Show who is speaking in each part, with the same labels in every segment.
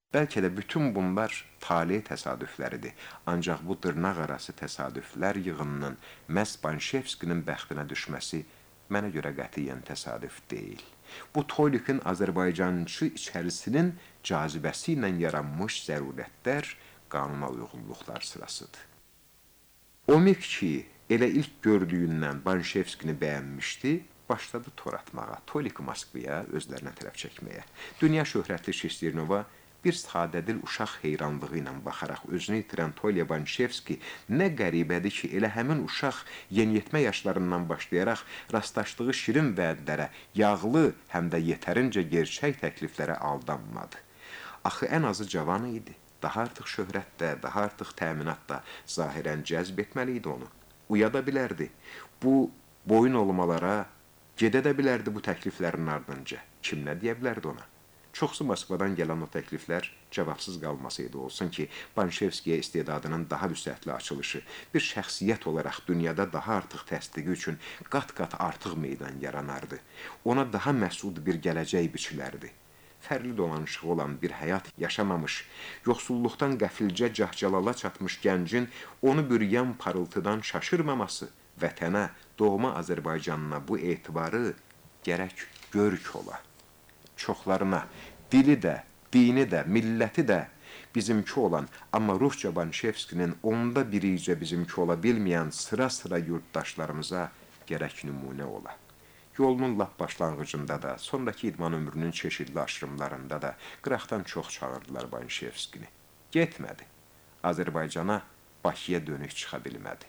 Speaker 1: Bəlkə də bütün bunlar talih təsadüfləridir. Ancaq bu dırnaq arası təsadüflər yığınının məhz Banişevskinin bəxtinə düşməsi mənə görə qətiyyən təsadüf deyil. Bu Toylikin Azərbaycançı içərisinin cazibəsi ilə yaranmış zərurətlər, qanuna uyğunluqlar sırasıdır. Omik ki, elə ilk gördüyündən Banişevskini bəyənmişdi, başladı tor atmağa, Toyliki Moskvaya özlərinə tərəf çəkməyə. Dünya şöhrətli Şestirnova bir sadədil uşaq heyranlığı ilə baxaraq özünü itirən Tolya Banişevski nə qəribədir ki, elə həmin uşaq yeniyetmə yaşlarından başlayaraq rastlaşdığı şirin vədlərə, yağlı, həm də yetərincə gerçək təkliflərə aldanmadı. Axı ən azı cavan idi. Daha artıq şöhrətdə, daha artıq təminatda zahirən cəzb etməli idi onu. Uyada bilərdi. Bu boyun olmalara gedə də bilərdi bu təkliflərin ardınca. Kim nə deyə bilərdi ona? Çoxsu Moskvadan gələn o təkliflər cavabsız qalmasaydı olsun ki, Banişevskiyə istedadının daha vüsətli açılışı, bir şəxsiyyət olaraq dünyada daha artıq təsdiqi üçün qat-qat artıq meydan yaranardı. Ona daha məsud bir gələcək biçilərdi. Fərli dolanışığı olan bir həyat yaşamamış, yoxsulluqdan qəfilcə cahcalala çatmış gəncin onu bürüyən parıltıdan şaşırmaması, vətənə, doğma Azərbaycanına bu etibarı gərək görk ola. Çoxlarına, dili də, dini də, milləti də bizimki olan, amma Rusça Banişevskinin onda biricə bizimki ola bilməyən sıra-sıra yurttaşlarımıza gərək nümunə ola. Yolunun lap başlanğıcında da, sonraki idman ömrünün çeşidli aşırımlarında da qıraqdan çox çağırdılar Banişevskini. Getmədi. Azərbaycana, Bakıya dönük çıxa bilmədi.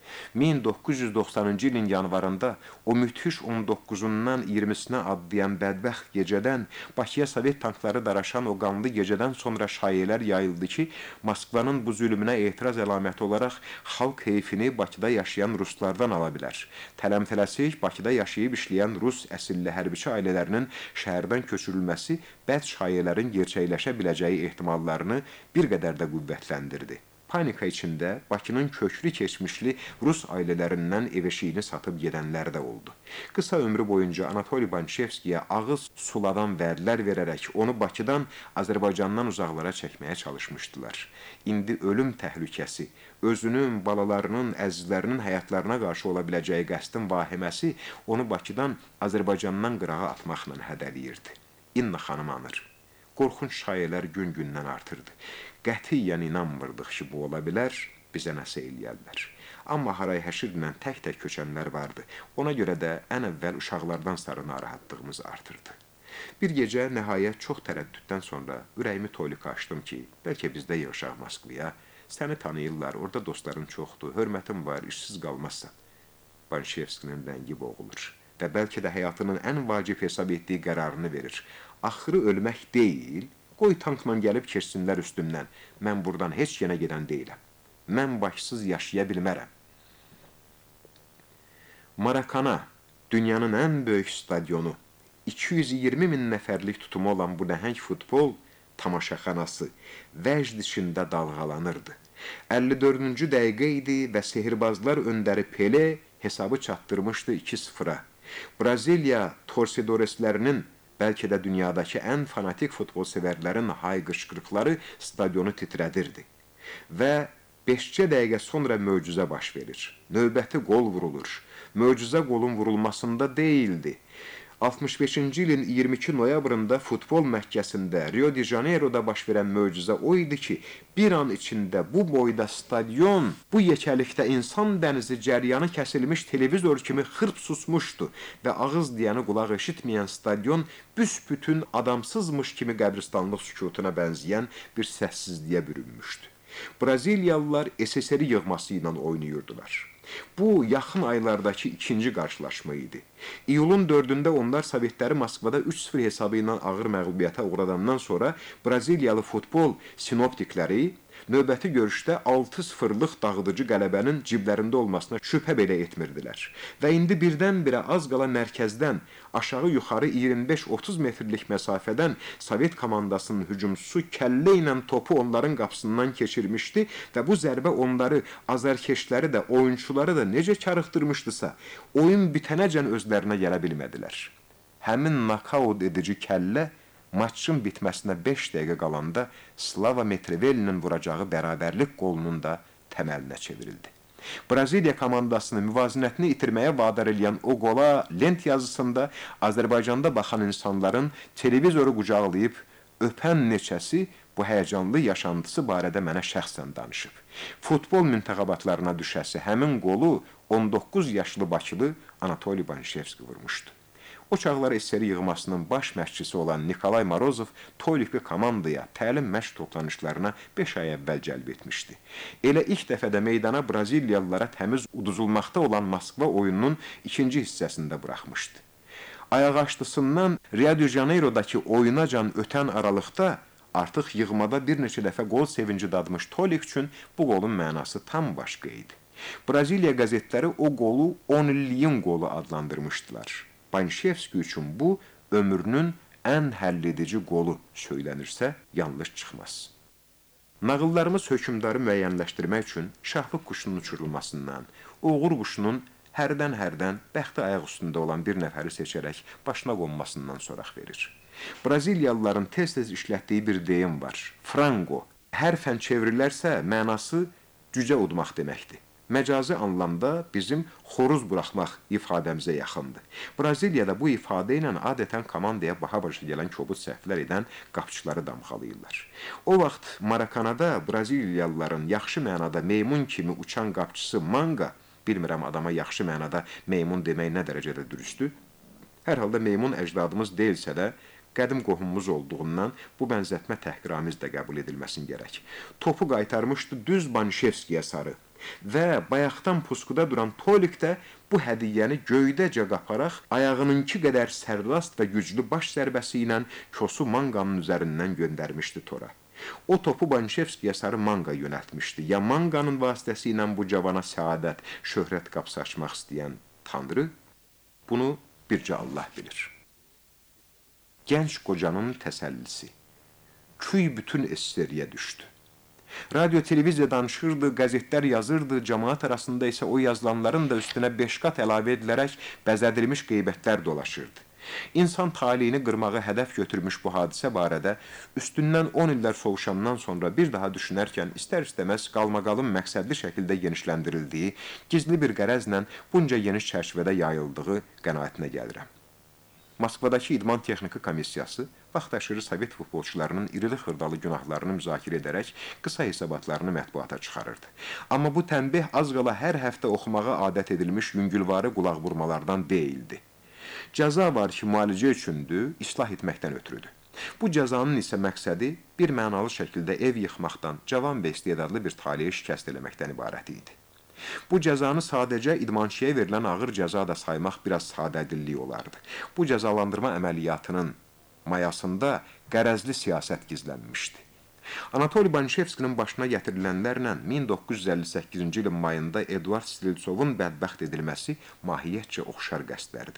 Speaker 1: 1990-cı ilin yanvarında o müthiş 19-undan 20-sinə adlayan bədbəxt gecədən, Bakıya Sovet tankları daraşan o qanlı gecədən sonra şayələr yayıldı ki, Moskvanın bu zülmünə etiraz əlaməti olaraq xalq heyfini Bakıda yaşayan ruslardan ala bilər. Tələmtələsik Bakıda yaşayıb işləyən rus əsilli hərbiçi ailələrinin şəhərdən köçürülməsi bəd şayələrin gerçəkləşə biləcəyi ehtimallarını bir qədər də qüvvətləndirdi. Panika içində Bakının köklü keçmişli rus ailələrindən ev-eşiyini satıb gedənlər də oldu. Qısa ömrü boyunca Anatoli Banişevskiyə ağız suladan vədlər verərək onu Bakıdan, Azərbaycandan uzaqlara çəkməyə çalışmışdılar. İndi ölüm təhlükəsi, özünün, balalarının, əzizlərinin həyatlarına qarşı ola biləcəyi qəsdin vahiməsi onu Bakıdan, Azərbaycandan qırağa atmaqla hədəliyirdi. İnna xanım anır. Qorxunç şayələr gün-gündən artırdı. Qətiyyən inanmırdıq ki, bu ola bilər, bizə nəsə eləyərlər. Amma haray-həşirlə tək-tək köçənlər vardı. Ona görə də ən əvvəl uşaqlardan sarı narahatlığımız artırdı. Bir gecə nəhayət çox tərəddüddən sonra ürəyimi Toylika açdım ki, bəlkə bizdə yığışaq Moskvaya, səni tanıyırlar, orada dostların çoxdur, hörmətin var, işsiz qalmazsan. Banişevskinin rəngi boğulur və bəlkə də həyatının ən vacib hesab etdiyi qərarını verir. Axırı ölmək deyil, qoy tankla gəlib keçsinlər üstümdən. Mən buradan heç yenə gedən deyiləm. Mən başsız yaşaya bilmərəm. Marakana, dünyanın ən böyük stadionu, 220 min nəfərlik tutumu olan bu nəhəng futbol tamaşaxanası vəcd içində dalğalanırdı. 54-cü dəqiqə idi və sehirbazlar öndəri Pele hesabı çatdırmışdı 2-0-a. Braziliya torsedoreslərinin, bəlkə də dünyadakı ən fanatik futbol sevərlərin hay-qışqırıqları stadionu titrədirdi. Və 5 dəqiqə sonra möcüzə baş verir. Növbəti qol vurulur. Möcüzə qolun vurulmasında deyildi. 65-ci ilin 22 noyabrında futbol Məkkəsində, Rio de Janeiro'da baş verən möcüzə o idi ki, bir an içində bu boyda stadion, bu yekəlikdə insan dənizi cəryanı kəsilmiş televizor kimi xırp susmuşdu və ağız deyəni qulaq eşitməyən stadion büsbütün adamsızmış kimi qəbristanlıq sükutuna bənzəyən bir səssizliyə bürünmüşdü. Braziliyalılar SSR yığması ilə oynayırdılar. Bu, yaxın aylardakı ikinci qarşılaşma idi. İyulun 4-də onlar Sovetləri Moskvada 3-0 hesabı ilə ağır məğlubiyyətə uğradandan sonra Braziliyalı futbol sinoptikləri növbəti görüşdə 6-0-lıq dağıdıcı qələbənin ciblərində olmasına şübhə belə etmirdilər. Və indi birdən-birə az qala mərkəzdən aşağı-yuxarı 25-30 metrlik məsafədən Sovet komandasının hücumçusu kəllə ilə topu onların qapısından keçirmişdi və bu zərbə onları, azarkeşləri də, oyunçuları da necə karıxdırmışdısa, oyun bitənəcən özlərinə gələ bilmədilər. Həmin nakaut edici kəllə maçın bitməsinə 5 dəqiqə qalanda Slava Mitrivelinin vuracağı bərabərlik qolunun da təməlinə çevrildi. Braziliya komandasını müvazinətini itirməyə vadar edən o qola lent yazısında Azərbaycanda baxan insanların televizoru qucaqlayıb öpən neçəsi bu həyəcanlı yaşantısı barədə mənə şəxsən danışıb. Futbol müntəxabatlarına düşəsi həmin qolu 19 yaşlı Bakılı Anatoli Banişevski vurmuşdu. O çağlar SSR yığmasının baş məşqçisi olan Nikolay Morozov Tolikli komandaya təlim məşq toplanışlarına 5 ay əvvəl cəlb etmişdi. Elə ilk dəfədə meydana Braziliyalılara təmiz uduzulmaqda olan Moskva oyununun ikinci hissəsində buraxmışdı. Ayaqaşlısından Rio de Janeiro'dakı oyunacan ötən aralıqda artıq yığmada bir neçə dəfə qol sevinci dadmış Tolik üçün bu qolun mənası tam başqa idi. Braziliya qəzetləri o qolu 10 illiyin qolu adlandırmışdılar. Banişevski üçün bu, ömrünün ən həlledici qolu söylənirsə, yanlış çıxmaz. Nağıllarımız hökümdarı müəyyənləşdirmək üçün şahlıq quşunun uçurulmasından, uğur quşunun hərdən bəxti ayaq üstündə olan bir nəfəri seçərək başına qonmasından soraq verir. Braziliyalıların tez-tez işlətdiyi bir deyim var. Frango. Hər fən çevrilərsə, mənası cücə udmaq deməkdir. Məcazi anlamda bizim xoruz buraxmaq ifadəmizə yaxındır. Braziliyada bu ifadə ilə adətən komandaya baha başa gələn kobud səhvlər edən qapçıları damxalayırlar. O vaxt Marakanada Braziliyalıların yaxşı mənada meymun kimi uçan qapçısı Manga, bilmirəm adama yaxşı mənada meymun demək nə dərəcədə dürüstdür. Hər halda meymun əcdadımız deyilsə də, qədim qohumumuz olduğundan bu bənzətmə təhqiramiz də qəbul edilməsin gərək. Topu qaytarmışdı düz Banişevskiyə sarı. Və bayaqdan puskuda duran Tolik də bu hədiyyəni göydəcə qaparaq ayağınınki qədər sərrast və güclü baş zərbəsi ilə kosu Manganın üzərindən göndərmişdi tora. O topu Banişevskiyə sarı Manga yönəltmişdi. Ya Manganın vasitəsi ilə bu cavana səadət, şöhrət qapısı açmaq istəyən Tanrı, bunu bircə Allah bilir. Gənc qocanın təsəllisi. Küy bütün SSR-yə düşdü. Radyo, televiziya danışırdı, qəzetlər yazırdı, cəmaat arasında isə o yazılanların da üstünə 5 qat əlavə edilərək bəzədilmiş qeybətlər dolaşırdı. İnsan taliyini qırmağı hədəf götürmüş bu hadisə barədə üstündən 10 illər soğuşandan sonra bir daha düşünərkən istər-istəməz qalmaqalın məqsədli şəkildə genişləndirildiyi, gizli bir qərəzlə bunca geniş çərçivədə yayıldığı qənaətinə gəlirəm. Moskvadakı İdman Texniki Komissiyası vaxtaşırı Sovet futbolçularının irili-xırdalı günahlarını müzakirə edərək qısa hesabatlarını mətbuata çıxarırdı. Amma bu tənbih az qala hər həftə oxumağa adət edilmiş yüngülvarı qulaq vurmalardan deyildi. Cəza var ki, müalicə üçündür, islah etməkdən ötürüdür. Bu cəzanın isə məqsədi bir mənalı şəkildə ev yıxmaqdan, cavan və istedadlı bir taliyə şikəst eləməkdən ibarət idi. Bu cəzanı sadəcə idmançıya verilən ağır cəza da saymaq biraz sadədillik olardı. Bu cəzalandırma əməliyyatının mayasında qərəzli siyasət gizlənmişdi. Anatoli Banişevskinin başına gətirilənlərlə 1958-ci ilin mayında Eduard Streltsovun bədbəxt edilməsi mahiyyətcə oxşar qəsdlərdi.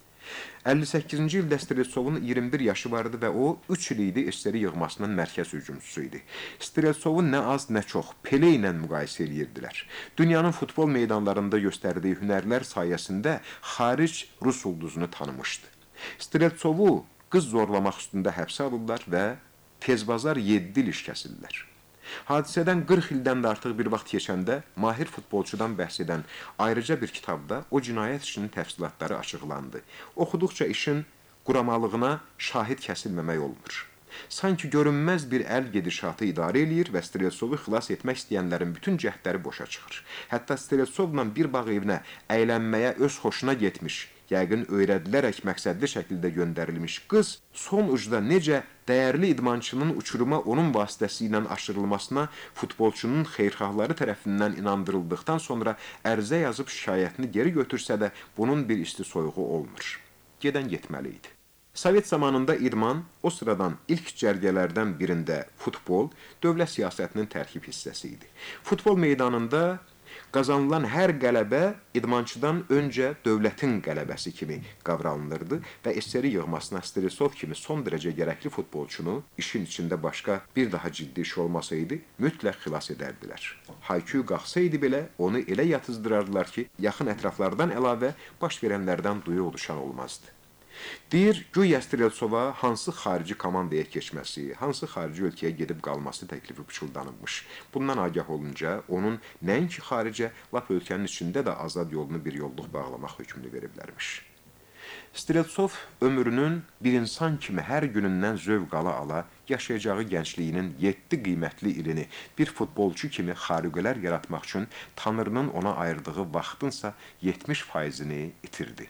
Speaker 1: 58-ci ildə Streltsovun 21 yaşı vardı və o 3 il idi SSR yığmasının mərkəz hücumçusu idi. Streltsovun nə az, nə çox Pele ilə müqayisə edirdilər. Dünyanın futbol meydanlarında göstərdiyi hünərlər sayəsində xaric Rus ulduzunu tanımışdı. Streltsovu qız zorlamaq üstündə həbsə alırlar və tezbazar 7 il iş kəsirlər. Hadisədən 40 ildən də artıq bir vaxt keçəndə mahir futbolçudan bəhs edən ayrıca bir kitabda o cinayət işinin təfsilatları açıqlandı. Oxuduqca işin quramalığına şahid kəsilməmək olmur. Sanki görünməz bir əl gedişatı idarə eləyir və Streltsovu xilas etmək istəyənlərin bütün cəhdləri boşa çıxır. Hətta Streltsovla bir bağ evinə əylənməyə öz xoşuna getmiş, yəqin öyrədilərək məqsədli şəkildə göndərilmiş qız son ucda necə dəyərli idmançının uçuruma onun vasitəsilə aşırılmasına futbolçunun xeyirxahları tərəfindən inandırıldıqdan sonra ərizə yazıb şikayətini geri götürsə də bunun bir isti soyuğu olmur. Gedən getməli idi. Sovet zamanında idman o sıradan ilk cərgələrdən birində futbol dövlət siyasətinin tərkib hissəsi idi. Futbol meydanında qazanılan hər qələbə idmançıdan öncə dövlətin qələbəsi kimi qavranılırdı və SSR yığmasına Streltsov kimi son dərəcə gərəkli futbolçunu işin içində başqa bir daha ciddi iş olmasaydı, mütləq xilas edərdilər. Hayküy qalxsaydı belə onu elə yatızdırardılar ki, yaxın ətraflardan əlavə baş verənlərdən duyu oluşan olmazdı. Deyir, güya Streltsova hansı xarici komandaya keçməsi, hansı xarici ölkəyə gedib qalması təklifi pıçıldanılmış. Bundan agah olunca onun nəinki xaricə, lap ölkənin içində də azad yolunu bir yolluq bağlamaq hökmünü veriblərmiş. Streltsov ömrünün bir insan kimi hər günündən zövq ala yaşayacağı gəncliyinin 7 qiymətli ilini bir futbolçu kimi xariqələr yaratmaq üçün Tanrının ona ayırdığı vaxtınsa 70%-ni itirdi.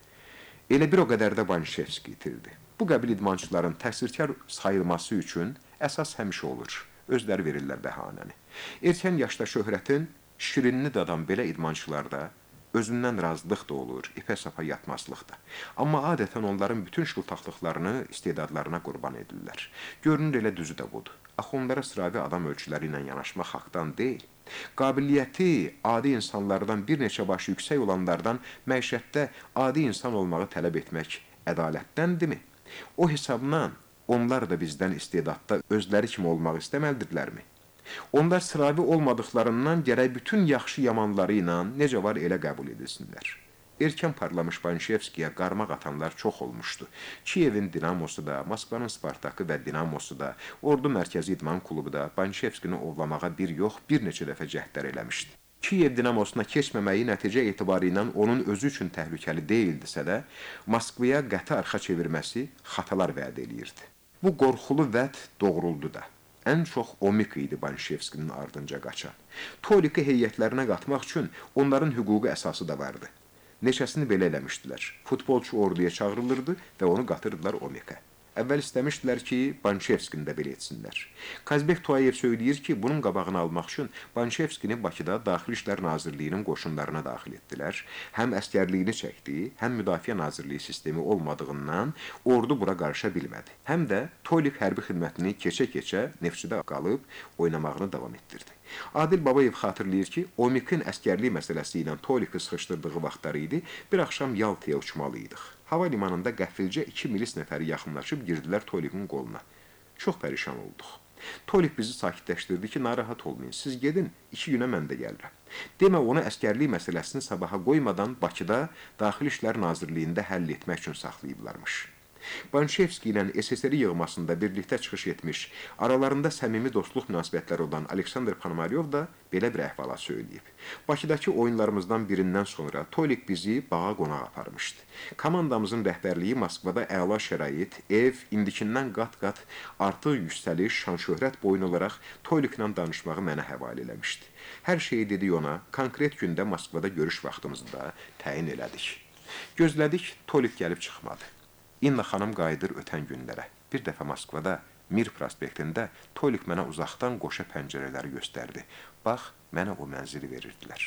Speaker 1: Elə bir o qədər də Banişevski itirdi. Bu qəbil idmançıların təsirkar sayılması üçün əsas həmişə olur. Özləri verirlər bəhanəni. Erkən yaşda şöhrətin şirinini dadan belə idmançılarda özündən razılıq da olur, ipə sapa yatmazlıq da. Amma adətən onların bütün şıltaqlıqlarını istedadlarına qurban edirlər. Görünür elə düzü də budur. Axı onlara sıravi adam ölçüləri ilə yanaşmaq haqdan deyil. Qabiliyyəti adi insanlardan bir neçə baş yüksək olanlardan məişətdə adi insan olmağı tələb etmək ədalətdəndirmi? O hesabla onlar da bizdən istedadda özləri kimi olmaq istəməlidirlərmi? Onlar sıravi olmadıqlarından gərək bütün yaxşı yamanları ilə necə var elə qəbul edilsinlər. Erkən parlamış Banişevskiyə qarmaq atanlar çox olmuşdu. Kiyevin Dinamosu da, Moskvanın Spartakı və Dinamosu da, Ordu Mərkəzi İdman Klubu da Banişevskini ovlamağa bir yox, bir neçə dəfə cəhdlər eləmişdi. Kiyev Dinamosuna keçməməyi nəticə etibarı ilə onun özü üçün təhlükəli deyildisə də, Moskvaya qəti arxa çevirməsi xatalar vəd eləyirdi. Bu qorxulu vəd doğruldu da. Ən çox Omik idi Banişevskinin ardınca qaçan. Toliki heyətlərinə qatmaq üçün onların hüquqi əsası da vardı. Neçəsini belə eləmişdilər. Futbolçu orduya çağırılırdı və onu qatırdılar Omikə. Əvvəl istəmişdilər ki, Banişevskini də belə etsinlər. Kazbek Tuayev söyləyir ki, bunun qabağını almaq üçün Banişevskini Bakıda Daxili İşlər Nazirliyinin qoşunlarına daxil etdilər. Həm əskərliyini çəkdi, həm Müdafiə Nazirliyi sistemi olmadığından ordu bura qarışa bilmədi. Həm də Tolik hərbi xidmətini keçə-keçə Neftçidə qalıb oynamağını davam etdirdi. Adil Babayev xatırlayır ki, Omikin əskərlik məsələsi ilə Toliki sıxışdırdığı vaxtları idi, bir axşam Yaltaya uçmalıydıq. Hava limanında qəfilcə 2 milis nəfəri yaxınlaşıb girdilər Tolikin qoluna. Çox pərişan olduq. Tolik bizi sakitləşdirdi ki, narahat olmayın, siz gedin, 2 günə mən də gəlirəm. Demə, onu əskərlik məsələsini sabaha qoymadan Bakıda Daxili İşlər Nazirliyində həll etmək üçün saxlayıblarmış. Banişevski ilə SSR yığmasında birlikdə çıxış etmiş, aralarında səmimi dostluq münasibətləri olan Aleksandr Ponomaryov da belə bir əhvalat söyləyib. Bakıdakı oyunlarımızdan birindən sonra Tolik bizi bağa qonaq aparmışdı. Komandamızın rəhbərliyi Moskvada əla şərait, ev, indikindən qat-qat artıq yüksəliş, şan-şöhrət boyun olaraq Toliklə danışmağı mənə həvalə eləmişdi. Hər şeyi dedik ona, konkret gündə Moskvada görüş vaxtımızı da təyin elədik. Gözlədik, Tolik gəlib çıxmadı. İnna xanım qayıdır ötən günlərə. Bir dəfə Moskvada Mir prospektində Tolik mənə uzaqdan qoşa pəncərələri göstərdi. Bax, mənə o mənzili verirdilər.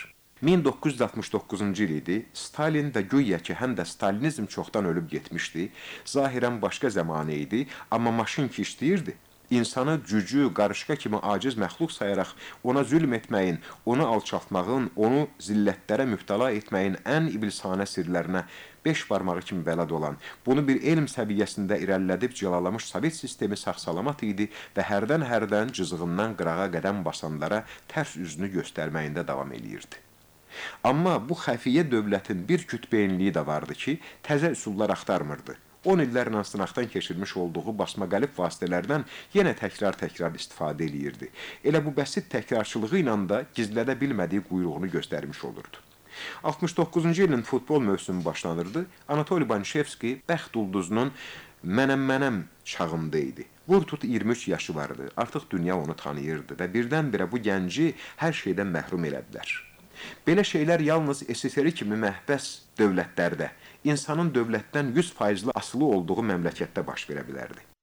Speaker 1: 1969-cu il idi. Stalin və güya ki, həm də Stalinizm çoxdan ölüb getmişdi. Zahirən başqa zəmanə idi, amma maşın ki işləyirdi. İnsanı cücü, qarışqa kimi aciz məxluq sayaraq ona zülm etməyin, onu alçaltmağın, onu zillətlərə mübtəla etməyin ən iblisanə sirlərinə 5 barmağı kimi bələd olan, bunu bir elm səviyyəsində irəlilədib cəlalamış Sovet sistemi sağ-salamat idi və hərdən cızığından qırağa qədəm basanlara tərs üzünü göstərməyində davam eləyirdi. Amma bu xəfiyyə dövlətin bir kütbeyinliyi də vardı ki, təzə üsullar axtarmırdı. 10 illərlə sınaqdan keçirmiş olduğu basma qəlib vasitələrdən yenə təkrar istifadə eləyirdi. Elə bu bəsit təkrarçılığı ilə da gizlədə bilmədiyi quyruğunu göstərmiş olurdu. 69-cu ilin futbol mövsümü başlanırdı. Anatoli Banişevski bəxt ulduzunun mənəm çağında idi. Vur-tut 23 yaşı vardı. Artıq dünya onu tanıyırdı və birdən-birə bu gənci hər şeydən məhrum elədilər. Belə şeylər yalnız SSR kimi məhbəs dövlətlərdə, insanın dövlətdən 100% asılı olduğu məmləkətdə baş verə bilərdi.